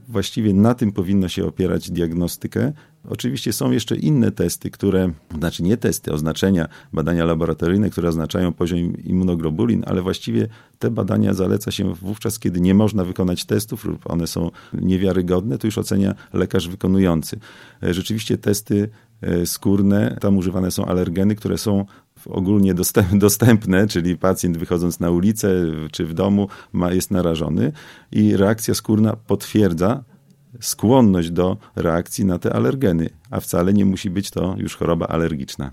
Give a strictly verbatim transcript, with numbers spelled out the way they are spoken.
właściwie na tym powinno się opierać diagnostykę. Oczywiście są jeszcze inne testy, które, znaczy nie testy, oznaczenia, badania laboratoryjne, które oznaczają poziom immunoglobulin, ale właściwie te badania zaleca się wówczas, kiedy nie można wykonać testów lub one są niewiarygodne, to już ocenia lekarz wykonujący. Rzeczywiście testy skórne, tam używane są alergeny, które są ogólnie dostępne, czyli pacjent wychodząc na ulicę czy w domu ma, jest narażony i reakcja skórna potwierdza skłonność do reakcji na te alergeny, a wcale nie musi być to już choroba alergiczna.